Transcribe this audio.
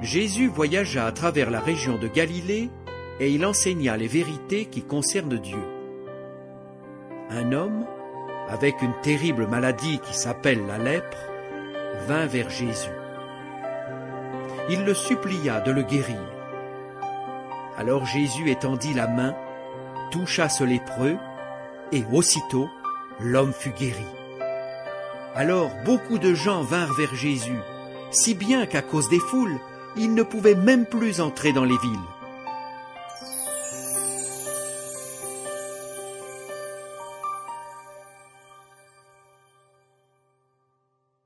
Jésus voyagea à travers la région de Galilée et il enseigna les vérités qui concernent Dieu. Un homme, avec une terrible maladie qui s'appelle la lèpre, vint vers Jésus. Il le supplia de le guérir. Alors Jésus étendit la main, toucha ce lépreux, et aussitôt l'homme fut guéri. Alors beaucoup de gens vinrent vers Jésus, si bien qu'à cause des foules, il ne pouvait même plus entrer dans les villes.